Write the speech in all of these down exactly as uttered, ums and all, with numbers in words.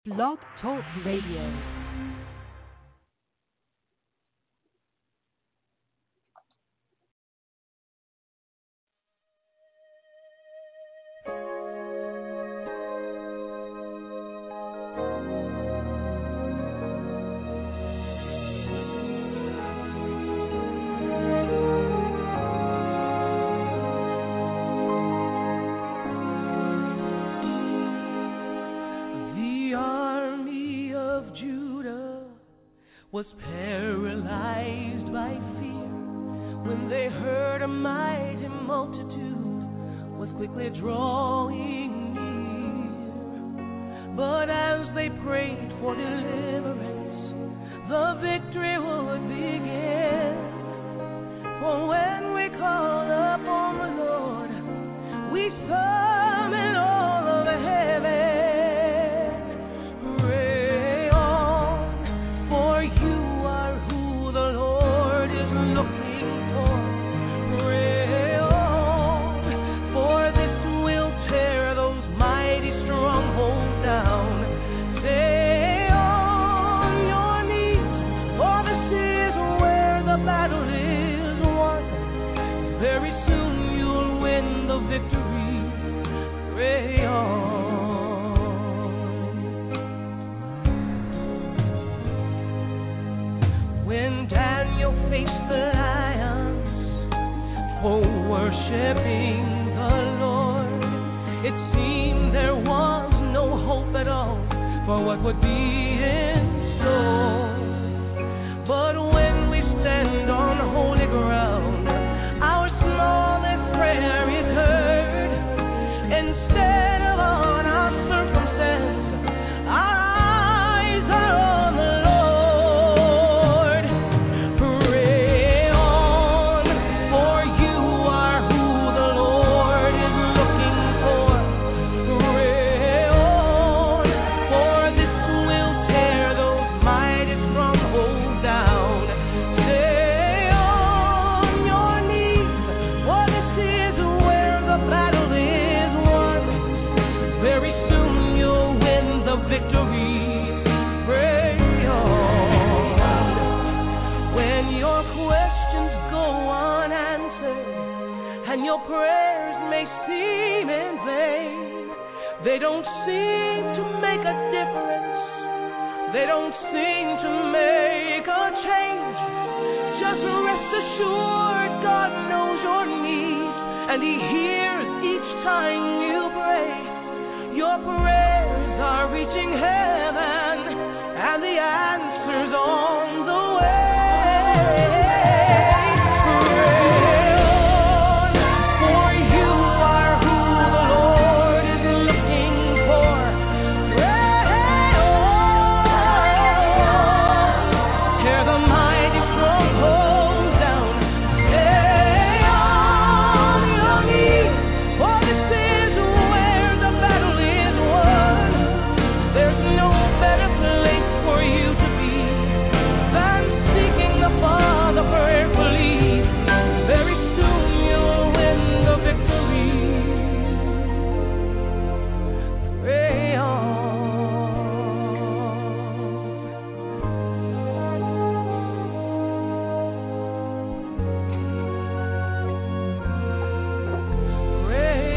Blog Talk Radio. Was paralyzed by fear when they heard a mighty multitude was quickly drawing near. But as they prayed for deliverance, the victory would begin. For when we call upon the Lord, we summon all of heaven. Worshiping the Lord, it seemed there was no hope at all for what would be in store. But when we stand on holy ground, our smallest prayer is heard. Instead of on our circumstance, our eyes are on the Lord. Pray on, for you are who the Lord is looking for. Pray on, for this will tear those mighty strongholds down. Stay on your knees, for this is where the battle is won. Very soon you'll win the victory. Pray on. When your questions go unanswered and your prayers may seem in vain, they don't seem to make a difference. They don't seem to make a change. Just rest assured God knows your needs and He hears each time you pray. Your prayers are reaching heaven and the answer's on the way. Pray on, for you are who the Lord is looking for. Pray on, tear the mighty strongholds down. Stay on your knees, for this is where the battle is won. There's no better place for you to be than seeking the Father prayerfully. Very soon you'll win the victory. Pray on. Pray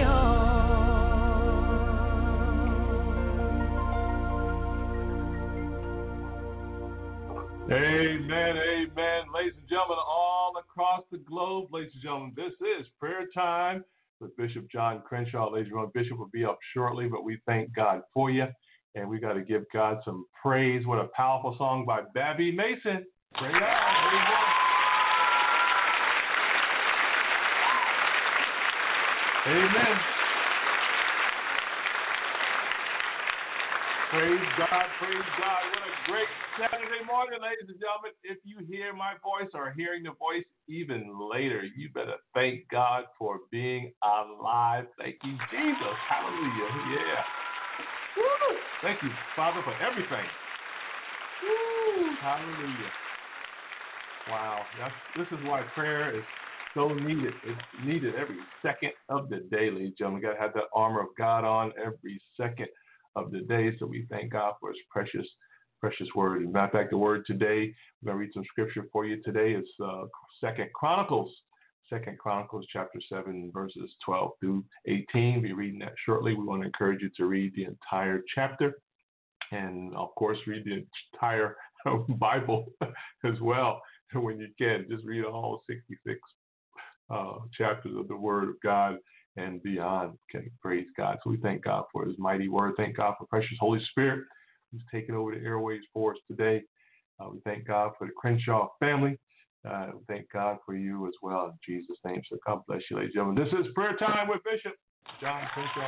Amen, amen. Ladies and gentlemen, all across the globe, ladies and gentlemen, this is prayer time with Bishop John Crenshaw. Ladies and gentlemen, Bishop will be up shortly, but we thank God for you, and we got to give God some praise. What a powerful song by Babby Mason. Pray on. Amen. Amen. Praise God, praise God. What a great Saturday morning, ladies and gentlemen. If you hear my voice or hearing the voice even later, you better thank God for being alive. Thank you, Jesus. Hallelujah. Yeah. Woo. Thank you, Father, for everything. Woo. Hallelujah. Wow. That's, this is why prayer is so needed. It's needed every second of the day, ladies and gentlemen. We got to have that armor of God on every second of the day. So we thank God for his precious, precious word. As a matter of fact, the word today, we're going to read some scripture for you today. It's uh, Second Chronicles, Second Chronicles chapter seven, verses twelve through eighteen. We'll be reading that shortly. We want to encourage you to read the entire chapter and, of course, read the entire Bible as well. When you can, just read all sixty-six uh, chapters of the Word of God and beyond. Okay, praise God. So we thank God for his mighty word. Thank God for precious Holy Spirit who's taken over the airways for us today. Uh, we thank God for the Crenshaw family. Uh, we thank God for you as well in Jesus' name. So God bless you, ladies and gentlemen. This is Prayer Time with Bishop John Crenshaw.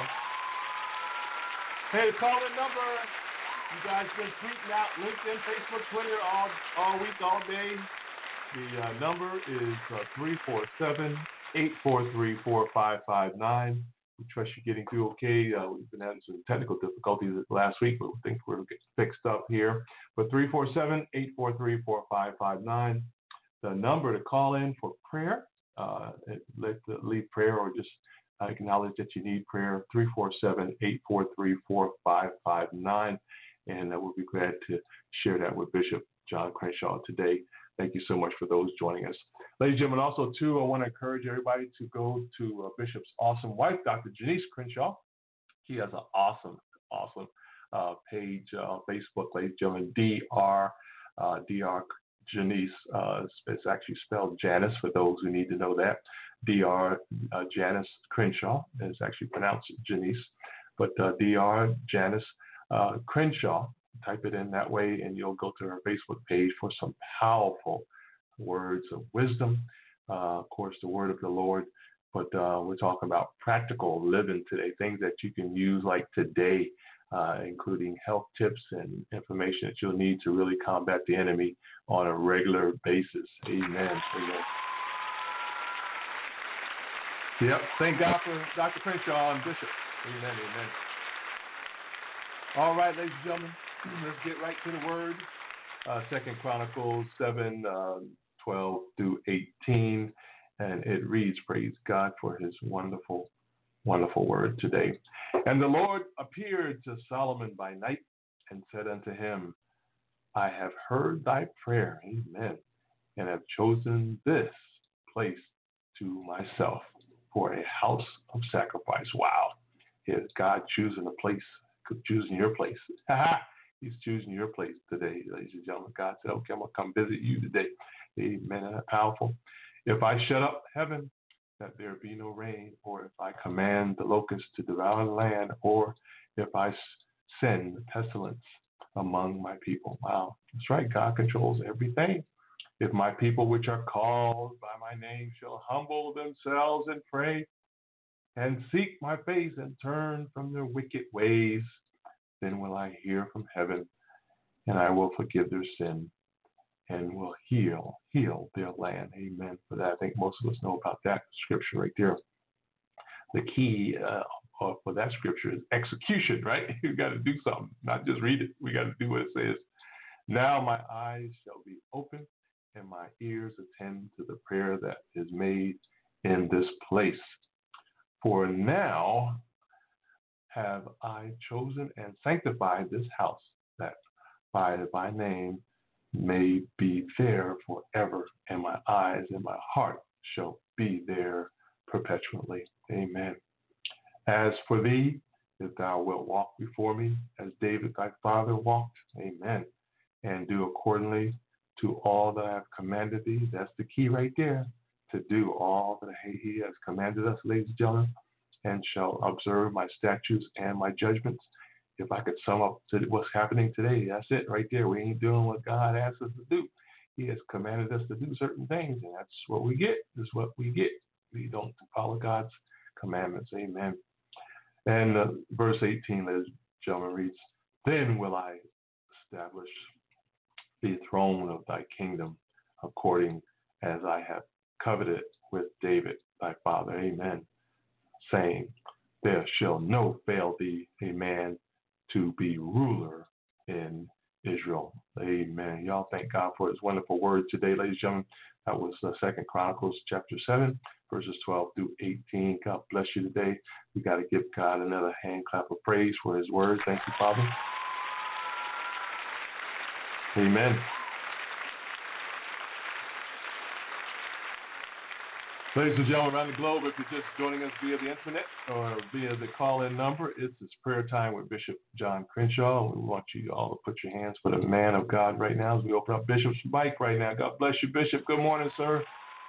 Hey, the call-in number. You guys been tweeting out LinkedIn, Facebook, Twitter all all week, all day. The uh, number is uh, three four seven, eight four three, four five five nine. We trust you're getting through okay. Uh, we've been having some technical difficulties last week, but we think we're getting fixed up here. But three four seven, eight four three, four five five nine. The number to call in for prayer, uh, let the lead prayer or just uh, acknowledge that you need prayer, three four seven, eight four three, four five five nine. And uh, we'll be glad to share that with Bishop John Crenshaw today. Thank you so much for those joining us. Ladies and gentlemen, also, too, I want to encourage everybody to go to uh, Bishop's awesome wife, Doctor Janice Crenshaw. She has an awesome, awesome uh, page on uh, Facebook, ladies and gentlemen, D R, uh, D R Janice. Uh, it's actually spelled Janice for those who need to know that. D R uh, Janice Crenshaw. It's actually pronounced Janice. But uh, D R Janice uh, Crenshaw. Type it in that way, and you'll go to her Facebook page for some powerful words of wisdom. Uh, of course, the word of the Lord. But uh, we're talking about practical living today, things that you can use like today, uh, including health tips and information that you'll need to really combat the enemy on a regular basis. Amen. Amen. Yep. Thank God for Doctor Crenshaw and Bishop. Amen. Amen. All right, ladies and gentlemen, let's get right to the word. Uh, Second Chronicles seven, uh, twelve through eighteen. And it reads, praise God for his wonderful, wonderful word today. And the Lord appeared to Solomon by night and said unto him, I have heard thy prayer, amen, and have chosen this place to myself for a house of sacrifice. Wow. Is God choosing a place, choosing your place? He's choosing your place today, ladies and gentlemen. God said, okay, I'm going to come visit you today. Amen. Isn't that powerful? If I shut up heaven, that there be no rain, or if I command the locusts to devour the land, or if I send pestilence among my people. Wow. That's right. God controls everything. If my people which are called by my name shall humble themselves and pray and seek my face and turn from their wicked ways, then will I hear from heaven, and I will forgive their sin and will heal, heal their land. Amen. For that, I think most of us know about that scripture right there. The key uh, for that scripture is execution, right? You got to do something, not just read it. We got to do what it says. Now my eyes shall be open and my ears attend to the prayer that is made in this place. For now have I chosen and sanctified this house, that by my name may be there forever, and my eyes and my heart shall be there perpetually. Amen. As for thee, if thou wilt walk before me, as David thy father walked, amen, and do accordingly to all that I have commanded thee, that's the key right there, to do all that he has commanded us, ladies and gentlemen, and shall observe my statutes and my judgments. If I could sum up to what's happening today, that's it right there. We ain't doing what God asked us to do. He has commanded us to do certain things, and that's what we get. This is what we get. We don't follow God's commandments. Amen. And uh, verse eighteen, ladies and gentlemen, reads, then will I establish the throne of thy kingdom according as I have coveted with David thy father. Amen. Saying, there shall no fail thee a man to be ruler in Israel. Amen. Y'all thank God for his wonderful word today, ladies and gentlemen. That was uh, Second Chronicles chapter seven, verses twelve through eighteen. God bless you today. We got to give God another hand clap of praise for his word. Thank you, Father. Amen. Ladies and gentlemen around the globe, if you're just joining us via the internet or via the call-in number, it's this prayer time with Bishop John Crenshaw. We want you all to put your hands for the man of God right now as we open up Bishop's mic right now. God bless you, Bishop. Good morning, sir.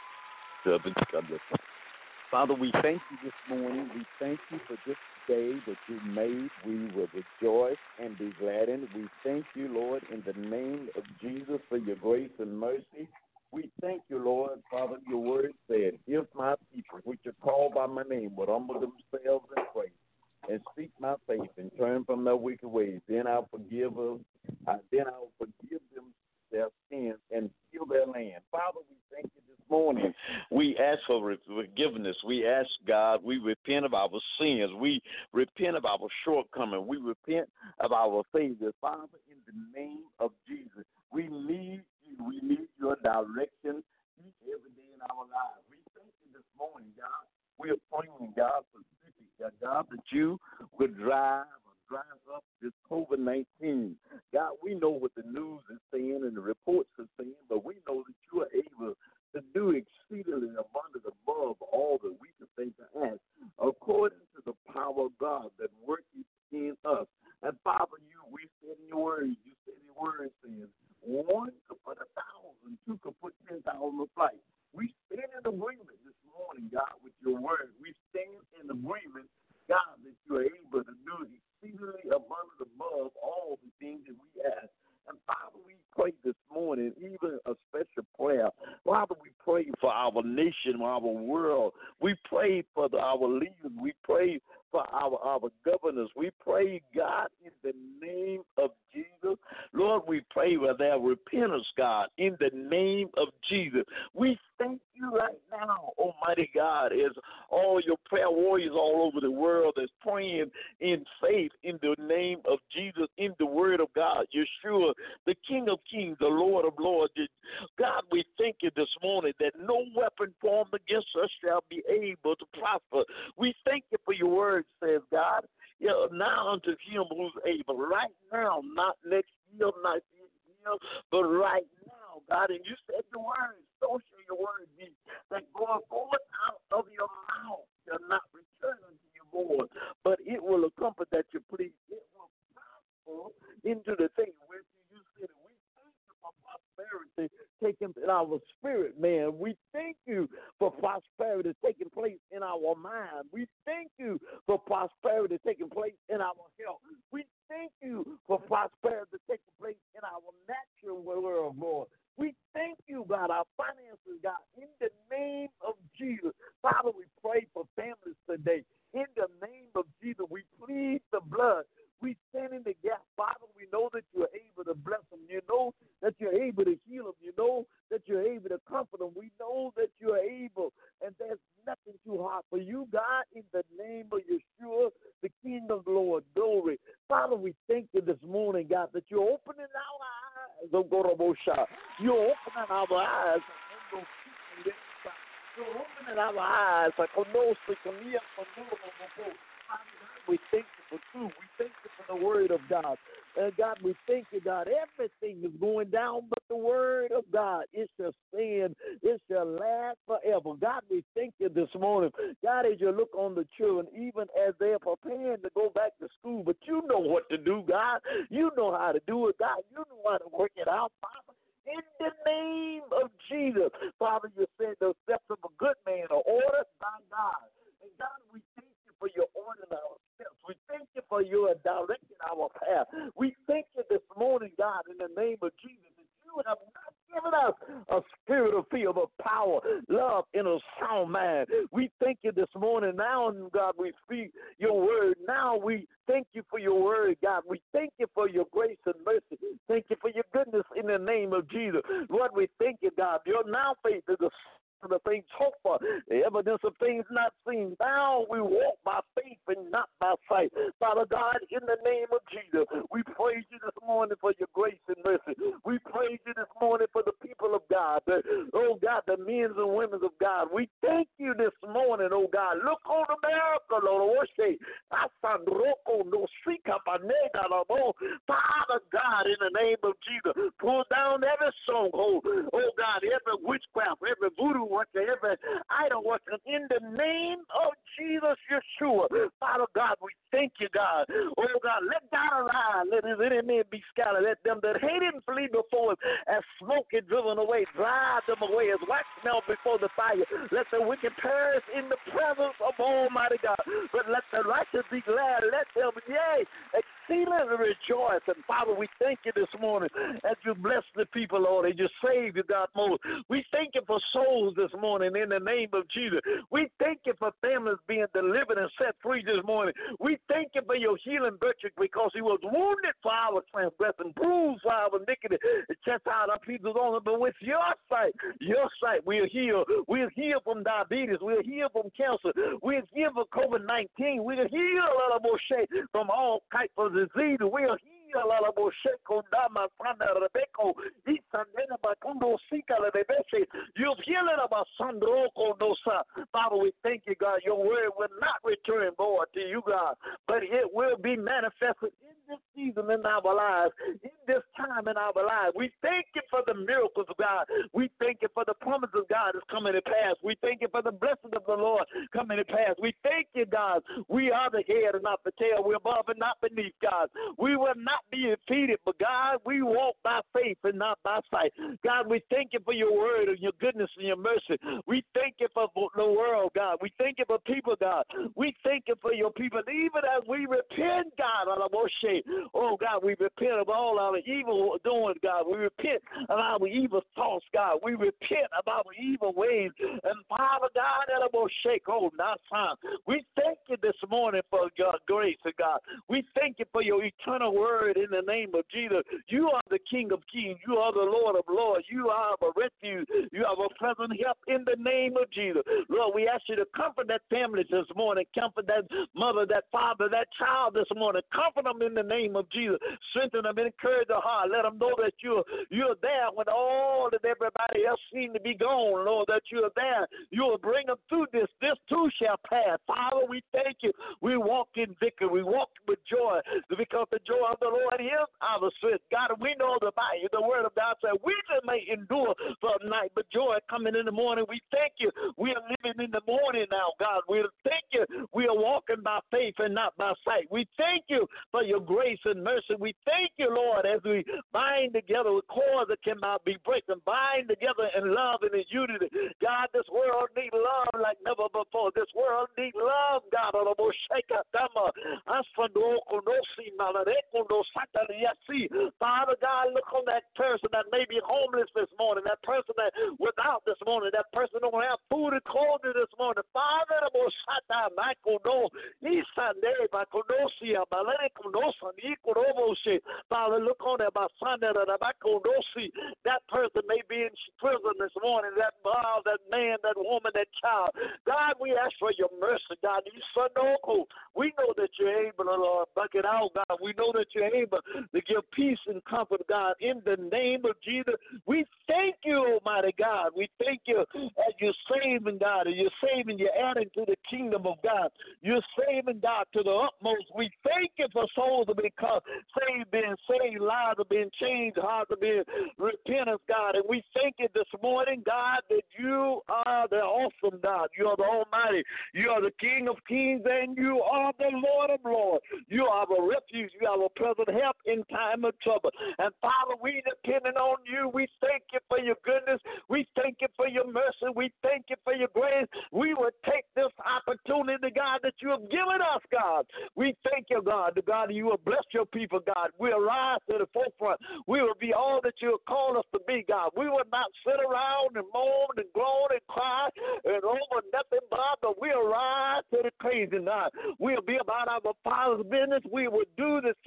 God bless you. Father, we thank you this morning. We thank you for this day that you made. We will rejoice and be glad in it. We thank you, Lord, in the name of Jesus for your grace and mercy. We thank you, Lord. Father, your word said, if my people, which are called by my name, would humble themselves and pray and seek my face and turn from their wicked ways, then I'll forgive them. Uh, then I'll forgive them their sins and heal their land. Father, we thank you this morning. We ask for forgiveness. We ask, God, we repent of our sins. We repent of our shortcomings. We repent of our failures. Father, in the name of Jesus, we need you. We need your direction each every day in our lives. We thank you this morning, God. We are praying, God, for God, that you would drive or drive up this COVID nineteen. God, we know what the news is saying and the reports are saying, but we know that you are able to do exceedingly abundant above all that we can think or ask, according to the power of God that works in us. And Father, you, we said in your word, you said in your word saying, one could put a thousand, two could put ten thousand to flight. We stand in agreement this morning, God, with your word. We stand in agreement, God, that you are able to do exceedingly abundant above all the things that we ask. And Father, we pray this morning, even a special prayer. Father, we pray for our nation, our world. We pray for the, our leaders. We pray for our, our governors. We pray, God, in the name of Jesus. Lord, we pray for their repentance, God, in the name of Jesus. We thank you right now, Almighty God, as all your prayer warriors all over the world is praying in faith in the name of Jesus, in the word of God, Yeshua, the King of Kings, the Lord of Lords. God, we thank you this morning that no weapon formed against us shall be able to prosper. We thank you for your word, says God. You know, now unto him who's able, right now, not next year, not this year, but right now, God. And you said the word, so shall your word be, that going forth out of your mouth shall not return unto you void, but it will accomplish that you please. It will prosper into the thing which you said. We thank you for prosperity taking in our spirit, man. We thank you for prosperity taking place in our mind. We thank you for prosperity taking place in our health. We thank you for prosperity taking place in our natural world, Lord. We thank you, God, our finances, God, in the name of Jesus. Father, we pray for families today. In the name of Jesus, we plead the blood. We stand in the gap. Father, we know that you're able to bless them. You know that you're able to heal them. You know that you're able to comfort them. We know that you're able, and there's nothing too hard for you, God, in the name of Yeshua, the King of Lord. Glory. Father, we thank you this morning, God, that you're opening our eyes, oh Gorobosha. You're opening our eyes. You're opening our eyes. We thank you for truth. We thank you for the word of God. And God, we thank you, God. Everything is going down, but the word of God, it shall stand. It shall last forever. God, we thank you this morning. God, as you look on the children, even as they're preparing to go back to school, but you know what to do, God. You know how to do it, God. You know how to work it out, Father. In the name of Jesus. Father, you said the steps of a good man are ordered by God. And God, we thank you for your ordering our steps. We thank you for your directing our path. We thank you this morning, God, in the name of Jesus, that you have not given us a spirit of fear, but power, love, and a sound mind. We thank you this morning. Now, God, we speak your word. Now we thank you for your word, God. We thank you for your grace and mercy. Thank you for your goodness in the name of Jesus. Lord, we thank you, God. Your now faith is the the things hoped for, the evidence of things not seen. Now we walk by faith and not by sight. Father God, in the name of Jesus, we praise you this morning for your grace and mercy. men and women of God. We thank you this morning, oh God. Look on America, Lord. Father God, in the name of Jesus, pull down every stronghold, oh God, every witchcraft, every voodoo worker, every idol worker, in the name of Jesus, Yeshua. Father God, we thank you, God. Oh God, let God arise, let his enemy be scattered, let them that hate him flee before him, as smoke is driven away, drive them away, as wax melt before the fire. Let the wicked perish in the presence of Almighty God, but let the righteous be glad, let them, yea, exceedingly rejoice. And Father, we thank you this morning as you bless the people, Lord, as you save you, God, most. We thank you for souls this morning in the name of Jesus. We thank you for families being delivered and set free this morning. We thank you for your healing virtue, because he was wounded for our transgression, bruised for our iniquity, chastised our people's on it. But with your sight, your sight, we are healed. We are healed from diabetes. We are healed from cancer. We are healed from COVID nineteen. We are healed from all types of disease. We are healed. You've healed about Father, we thank you, God. Your word will not return, Lord, to you, God, but it will be manifested in this season in our lives, in this time in our lives. We thank you for the miracles of God. We thank you for the promises of God that's coming to pass. We thank you for the blessings of the Lord coming to pass. We thank you, God. We are the head and not the tail. We're above and not beneath, God. We will not be defeated, but God, we walk by faith and not by sight. God, we thank you for your word and your goodness and your mercy. We thank you for the world, God. We thank you for people, God. We thank you for your people. Even as we repent, God, on our Moshe, oh God, we repent of all our evil doing, God. We repent of our evil thoughts, God. We repent of our evil ways. And Father God, on our Moshe, oh, not time. We thank you this morning for your grace, God. We thank you for your eternal word in the name of Jesus. You are the King of Kings. You are the Lord of Lords. You are a refuge. You are a present help in the name of Jesus. Lord, we ask you to comfort that family this morning. Comfort that mother, that father, that child this morning. Comfort them in the name of Jesus. Strengthen them, encourage their heart. Let them know that you're, you're there when all of everybody else seems to be gone, Lord, that you're there. You'll bring them through this. This too shall pass. Father, we thank you. We walk in victory. We walk with joy because the joy of the Lord is our strength. God, we know the Bible, the word of God said, we may endure for a night, but joy coming in the morning. We thank you. We are living in the morning now, God. We thank you. We are walking by faith and not by sight. We thank you for your grace and mercy. We thank you, Lord, as we bind together with cords that cannot be broken, bind together in love and in unity. God, this world needs love like never before. This world needs love, God. Father God, look on that person that may be homeless this morning, that person that without this morning, that person don't have food and clothing this morning. Father, Father, look on that. That person may be in prison this morning, that uh, that man, that woman, that child. God, we ask for your mercy, God. We know that you're able to uh, buck it out, God. We know that you're able to give peace and comfort, God. In the name of Jesus, we thank you, Almighty God. We thank you as you're saving, God, and you're saving, you're adding to the kingdom of God. You're saving, God, to the utmost. We thank you for souls to be saved, being saved, lives are being changed, hearts are being repentance, God. And we thank you this morning, God, that you are the awesome God. You are the Almighty. You are the King of Kings, and you are the Lord of Lords. You are a refuge. You are a present help in time of trouble. And Father, we depending on you. We thank you for your goodness. We thank you for your mercy. We thank you for your grace. We will take this opportunity, God, that you have given us, God. We thank you, God. The God, you will bless your people, God. We'll rise to the forefront. We will be all that you have called us to be, God. We will not sit around and moan and groan and cry and over nothing, God, but we'll rise to the crazy night. We'll be about our Father's business. We will do the things of God.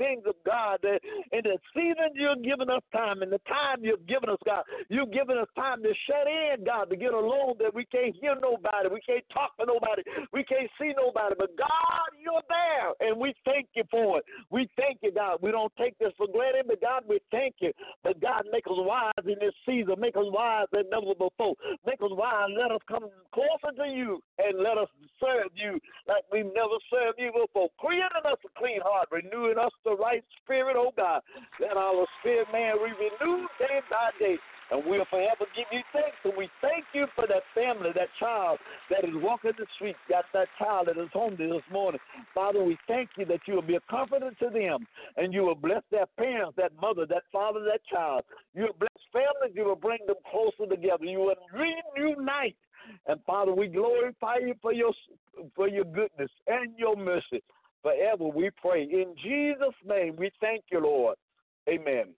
God, that in the season you're giving us time, in the time you've given us, God, you've given us time to shut in, God, to get alone that we can't hear nobody, we can't talk to nobody, we can't see nobody. But God, you're there, and we thank you for it. We thank you, God. We don't take this for granted, but God, we thank you. But God, make us wise in this season. Make us wise than never before. Make us wise. Let us come closer to you and let us serve you like we've never served you before. Creating us a clean heart, renewing us the right spirit, oh God. Let our spirit, man, be renewed day by day. And we'll forever give you thanks. And we thank you for that family, that child that is walking the streets, got that child that is home this morning. Father, we thank you that you will be a comforter to them, and you will bless their parents, that mother, that father, that child. You will bless families. You will bring them closer together. You will reunite. And Father, we glorify you for your for your goodness and your mercy. Forever we pray. In Jesus' name, we thank you, Lord. Amen.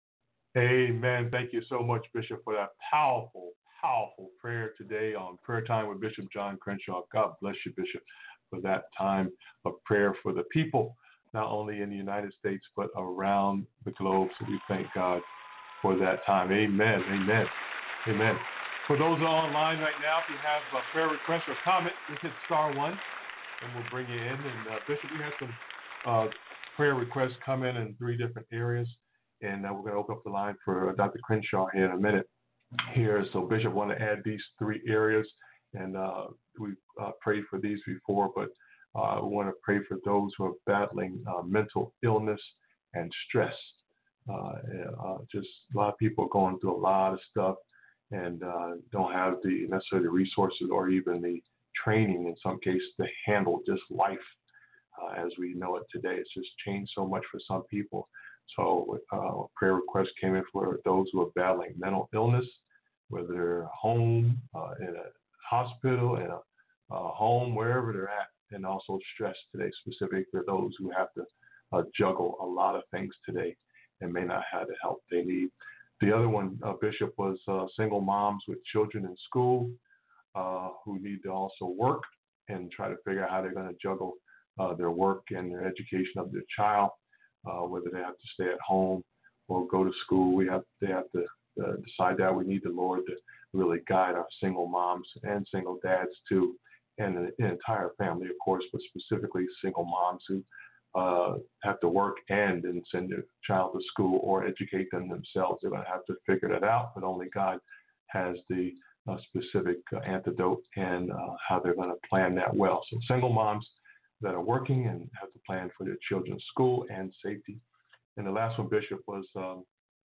Amen. Thank you so much, Bishop, for that powerful, powerful prayer today on Prayer Time with Bishop John Crenshaw. God bless you, Bishop, for that time of prayer for the people, not only in the United States, but around the globe. So we thank God for that time. Amen. Amen. Amen. For those online right now, if you have a prayer request or comment, just hit star one, and we'll bring you in. And uh, Bishop, we have some uh, prayer requests come in in three different areas. And uh, we're going to open up the line for uh, Doctor Crenshaw here in a minute here. So Bishop want to add these three areas, and uh, we've uh, prayed for these before, but uh, we want to pray for those who are battling uh, mental illness and stress. Uh, uh, just a lot of people are going through a lot of stuff and uh, don't have the necessary resources or even the training in some cases to handle just life uh, as we know it today. It's just changed so much for some people. So uh, prayer requests came in for those who are battling mental illness, whether they're home, uh, in a hospital, in a, a home, wherever they're at, and also stress today, specific for those who have to uh, juggle a lot of things today and may not have the help they need. The other one, uh, Bishop, was uh, single moms with children in school uh, who need to also work and try to figure out how they're going to juggle uh, their work and their education of their child. Uh, whether they have to stay at home or go to school, we have they have to uh, decide that. We need the Lord to really guide our single moms and single dads too, and the, the entire family, of course, but specifically single moms who uh, have to work and then send their child to school or educate them themselves. They're going to have to figure that out, but only God has the uh, specific uh, antidote and uh, how they're going to plan that well. So single moms that are working and have to plan for their children's school and safety. And the last one, Bishop, was um,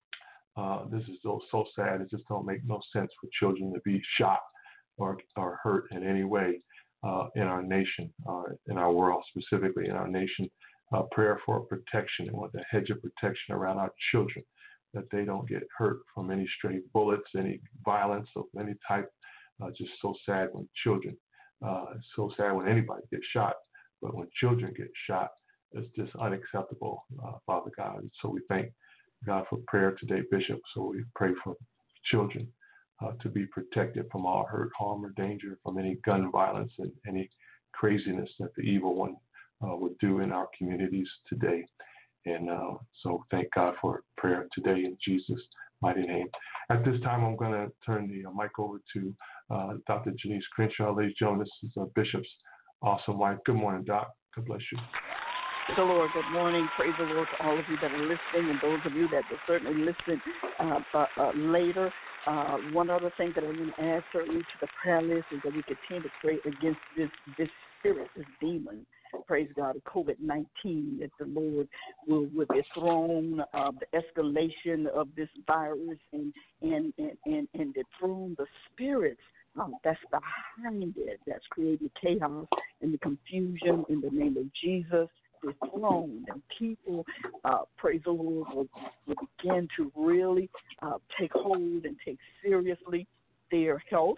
uh, this is so, so sad. It just don't make no sense for children to be shot or, or hurt in any way uh, in our nation, uh, in our world, specifically in our nation. Uh, prayer for protection and want the hedge of protection around our children, that they don't get hurt from any stray bullets, any violence of any type. Uh, just so sad when children, uh, so sad when anybody gets shot. But when children get shot, it's just unacceptable, uh, Father God. So we thank God for prayer today, Bishop. So we pray for children uh, to be protected from all hurt, harm, or danger, from any gun violence and any craziness that the evil one uh, would do in our communities today. And uh, so thank God for prayer today in Jesus' mighty name. At this time, I'm going to turn the uh, mic over to uh, Doctor Janice Crenshaw. Ladies and gentlemen, this is uh, Bishop's awesome wife. Good morning, Doc. God bless you. Praise the Lord. Good morning. Praise the Lord to all of you that are listening and those of you that will certainly listen uh, uh, uh, later. Uh, one other thing that I want to add certainly to the prayer list is that we continue to pray against this, this spirit, this demon, praise God, of COVID nineteen, that the Lord will, will dethrone uh, the escalation of this virus and, and, and, and, and dethrone the spirits Um, that's behind it, that's creating chaos and the confusion in the name of Jesus. Dethroned, and people, uh, praise the Lord, will, will begin to really uh, take hold and take seriously their health.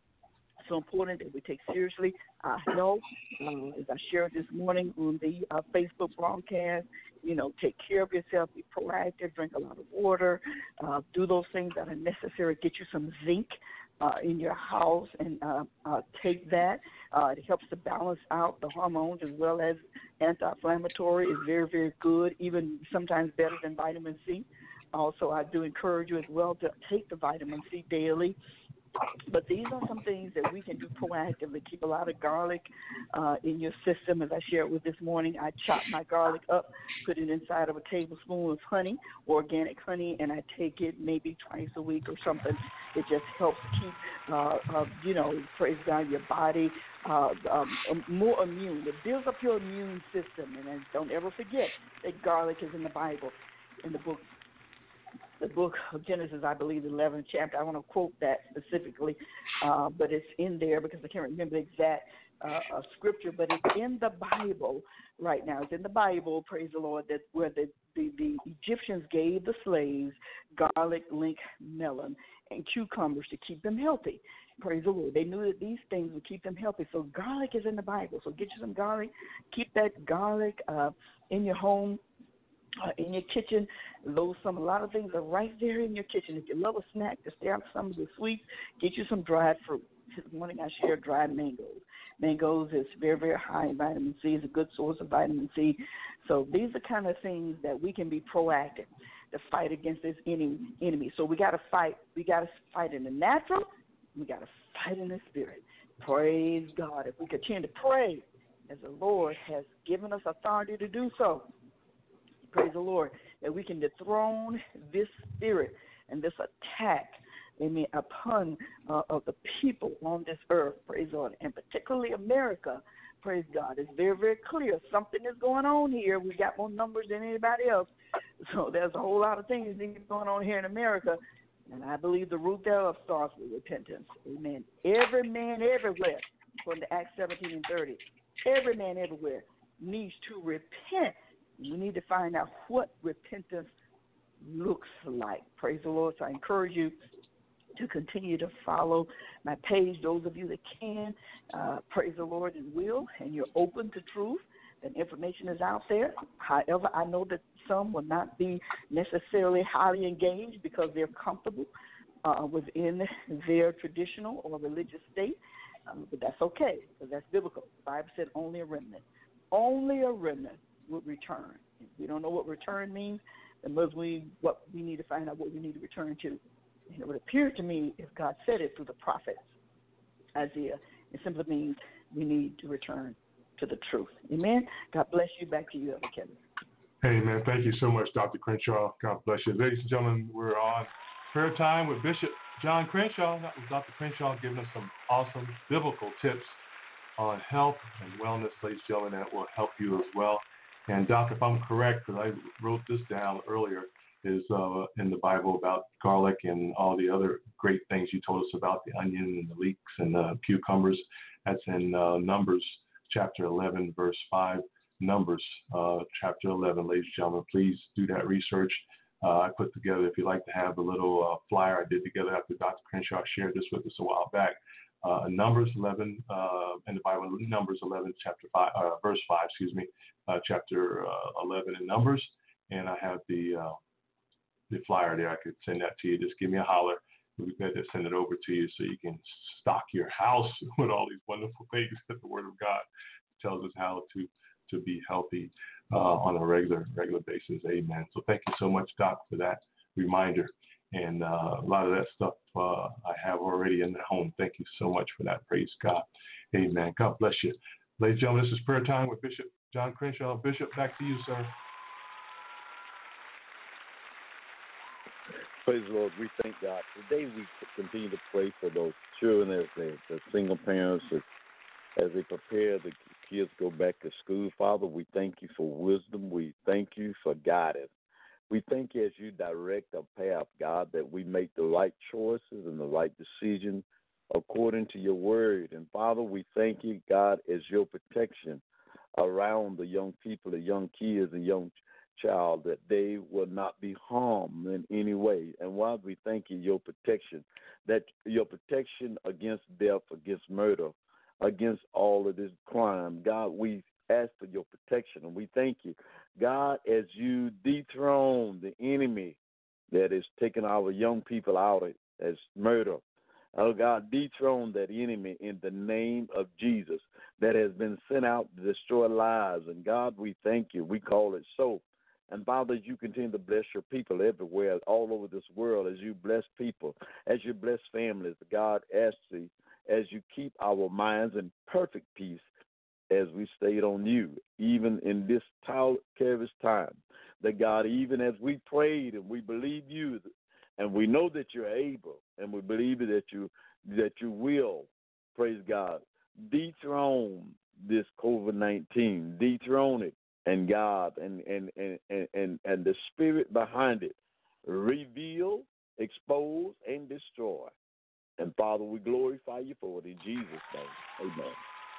So important that we take seriously our health. Uh, as I shared this morning on the uh, Facebook broadcast, you know, take care of yourself, be proactive, drink a lot of water, uh, do those things that are necessary. Get you some zinc. uh, in your house and uh, uh, take that. Uh, it helps to balance out the hormones as well as anti-inflammatory. It's very, very good, even sometimes better than vitamin C. Also, I do encourage you as well to take the vitamin C daily. But these are some things that we can do proactively. Keep a lot of garlic uh, in your system. As I shared with this morning, I chop my garlic up, put it inside of a tablespoon of honey, organic honey, and I take it maybe twice a week or something. It just helps keep, uh, uh, you know, praise God, your body uh, um, more immune. It builds up your immune system. And then don't ever forget that garlic is in the Bible, in the book the book of Genesis, I believe, the eleventh chapter. I want to quote that specifically, uh, but it's in there because I can't remember the exact uh, uh, scripture, but it's in the Bible right now. It's in the Bible, praise the Lord, that where the, the, the Egyptians gave the slaves garlic, link, melon, and cucumbers to keep them healthy. Praise the Lord. They knew that these things would keep them healthy. So garlic is in the Bible. So get you some garlic. Keep that garlic uh, in your home. Uh, in your kitchen, those some a lot of things are right there in your kitchen. If you love a snack to stay out some of the sweets, get you some dried fruit. This morning I shared dried mangoes. Mangoes is very, very high in vitamin C. It's a good source of vitamin C. So these are kind of things that we can be proactive to fight against this enemy. So we got to fight. We got to fight in the natural. We got to fight in the spirit. Praise God. If we continue to pray as the Lord has given us authority to do so, praise the Lord, that we can dethrone this spirit and this attack, amen, upon uh, of the people on this earth, praise God, and particularly America, praise God. It's very, very clear. Something is going on here. We got more numbers than anybody else. So there's a whole lot of things going on here in America, and I believe the root thereof starts with repentance, amen. Every man everywhere, according to Acts seventeen and thirty, every man everywhere needs to repent. We need to find out what repentance looks like. Praise the Lord. So I encourage you to continue to follow my page. Those of you that can, uh, praise the Lord and will, and you're open to truth, and information is out there. However, I know that some will not be necessarily highly engaged because they're comfortable uh, within their traditional or religious state, um, but that's okay because that's biblical. The Bible said only a remnant. Only a remnant would return. If we don't know what return means, then we what we need to find out what we need to return to. And it would appear to me, if God said it through the prophets, Isaiah, it simply means we need to return to the truth. Amen. God bless you. Back to you, Elder Kevin. Amen. Thank you so much, Doctor Crenshaw. God bless you. Ladies and gentlemen, we're on prayer time with Bishop John Crenshaw. That was Doctor Crenshaw giving us some awesome biblical tips on health and wellness, ladies and gentlemen, that will help you as well. And, Doc, if I'm correct, because I wrote this down earlier, is uh, in the Bible about garlic and all the other great things you told us about, the onion and the leeks and the cucumbers. That's in uh, Numbers chapter eleven, verse five. Numbers uh, chapter eleven, ladies and gentlemen. Please do that research. Uh, I put together, if you'd like to have a little uh, flyer I did together after Doctor Crenshaw shared this with us a while back. Uh, Numbers eleven uh, in the Bible, Numbers eleven, chapter five, uh, verse five, excuse me, uh, chapter uh, eleven in Numbers, and I have the uh, the flyer there. I could send that to you. Just give me a holler. We'll be glad to send it over to you so you can stock your house with all these wonderful things that the Word of God tells us how to to be healthy uh, on a regular regular basis. Amen. So thank you so much, Doc, for that reminder. And uh, a lot of that stuff uh, I have already in the home. Thank you so much for that. Praise God. Amen. God bless you. Ladies and gentlemen, this is prayer time with Bishop John Crenshaw. Bishop, back to you, sir. Praise the Lord. We thank God. Today we continue to pray for those children as they, the single parents, as, as they prepare the kids go back to school. Father, we thank you for wisdom. We thank you for guidance. We thank you as you direct our path, God, that we make the right choices and the right decision according to your word. And, Father, we thank you, God, as your protection around the young people, the young kids, the young child, that they will not be harmed in any way. And, while we thank you, your protection, that your protection against death, against murder, against all of this crime. God, we ask for your protection, and we thank you, God, as you dethrone the enemy that is taking our young people out as murder, Oh, God, dethrone that enemy in the name of Jesus that has been sent out to destroy lives. And, God, we thank you. We call it so. And, Father, as you continue to bless your people everywhere, all over this world, as you bless people, as you bless families, God, ask you, as you keep our minds in perfect peace as we stayed on you, even in this careless time, that, God, even as we prayed and we believe you, and we know that you're able, and we believe that you that you will, praise God, dethrone this COVID nineteen, dethrone it, and God, and and, and, and, and and the spirit behind it, reveal, expose, and destroy. And, Father, we glorify you for it in Jesus' name. Amen.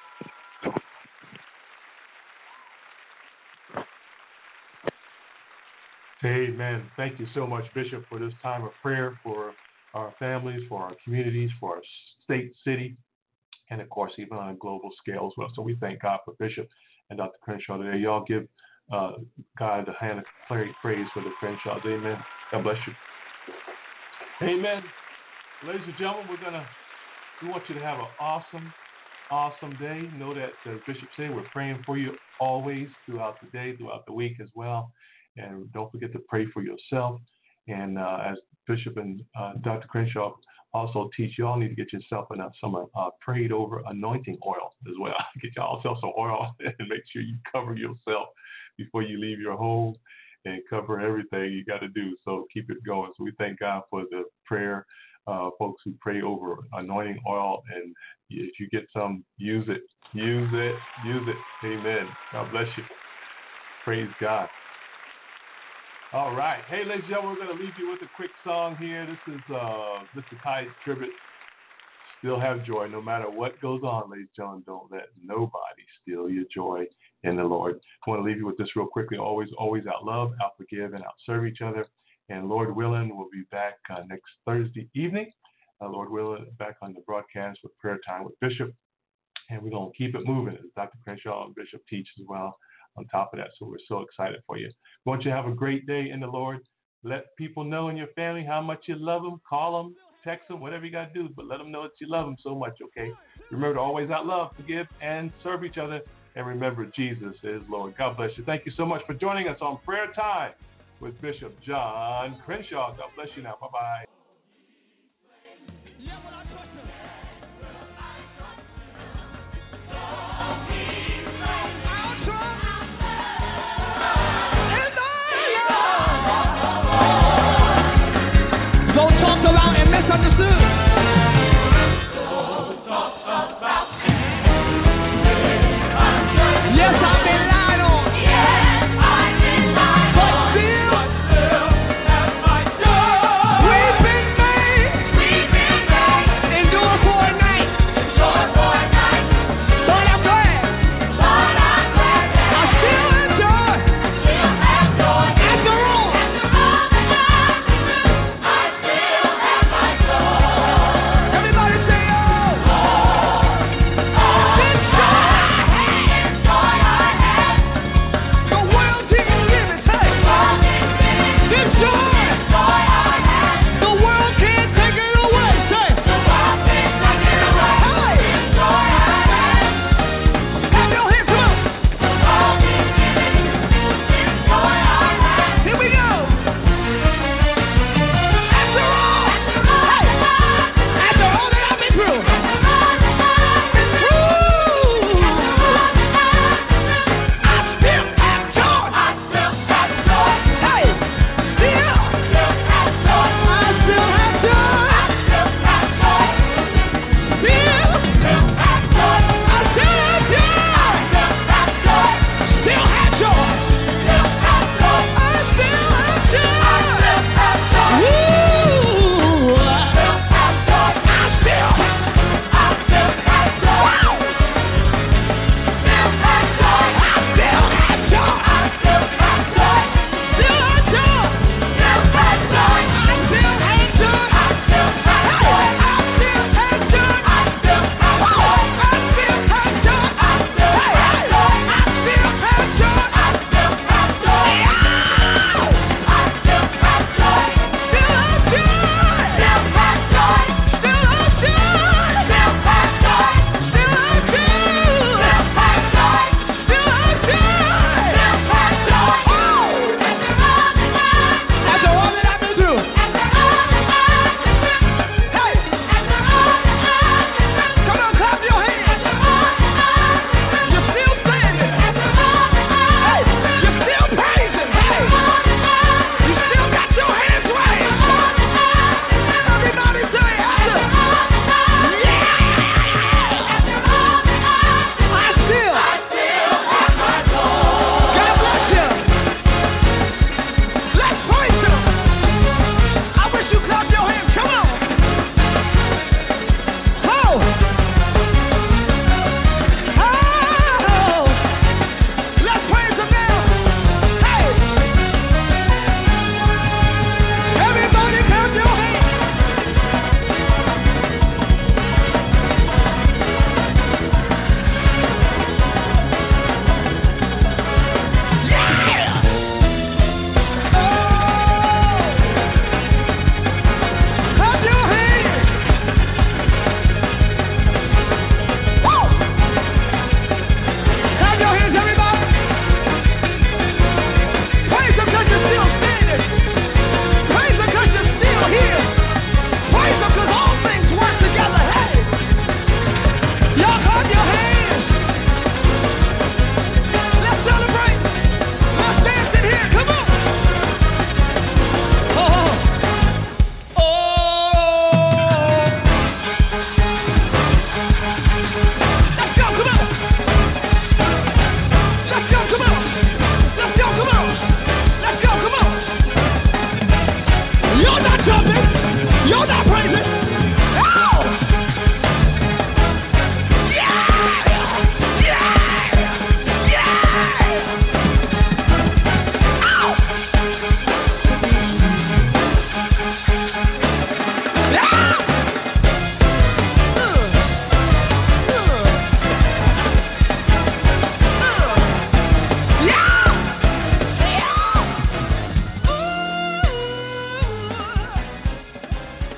Amen. Thank you so much, Bishop, for this time of prayer for our families, for our communities, for our state, city, and, of course, even on a global scale as well. So we thank God for Bishop and Doctor Crenshaw today. Y'all give uh, God a hand of praise for the Crenshaws. Amen. God bless you. Amen. Ladies and gentlemen, we're gonna we want you to have an awesome, awesome day. Know that, as Bishop said, we're praying for you always throughout the day, throughout the week as well. And don't forget to pray for yourself. And uh, as Bishop and uh, Doctor Crenshaw also teach, you all need to get yourself enough some uh, prayed over anointing oil as well. Get y'all some oil and make sure you cover yourself before you leave your home, and cover everything you got to do. So keep it going. So we thank God for the prayer, uh, folks who pray over anointing oil. And if you get some, use it, use it, use it. Amen. God bless you. Praise God. All right. Hey, ladies and gentlemen, we're going to leave you with a quick song here. This is uh, Mister Tide Tribbett, Still Have Joy. No matter what goes on, ladies and gentlemen, don't let nobody steal your joy in the Lord. I want to leave you with this real quickly. Always, always out love, out forgive, and out serve each other. And Lord willing, we'll be back uh, next Thursday evening. Uh, Lord willing, back on the broadcast with Prayer Time with Bishop. And we're going to keep it moving, as Doctor Crenshaw and Bishop teach as well on top of that. So we're so excited for you. We want you to have a great day in the Lord. Let people know in your family how much you love them. Call them, text them, whatever you got to do, but let them know that you love them so much, okay? Remember to always out love, forgive, and serve each other. And remember, Jesus is Lord. God bless you. Thank you so much for joining us on Prayer Time with Bishop John Crenshaw. God bless you now. Bye-bye. Don't talk about and misunderstood. Yes, I've been lied on. Yes, I've been lied on. But still, but still have my joy. We've been made. We've been made. Endure for a night. Endure for a night. Lord, I'm glad. Lord, I'm glad that I still have joy. Still have joy. After all. After all that I've been through, I still have my joy.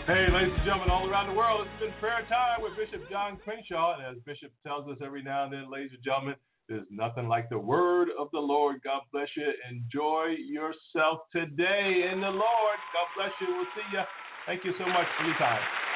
Hey, ladies and gentlemen, all around the world, it's been prayer time with Bishop John Crenshaw. And as Bishop tells us every now and then, ladies and gentlemen, there's nothing like the word of the Lord. God bless you. Enjoy yourself today in the Lord. God bless you. We'll see you. Thank you so much for your time.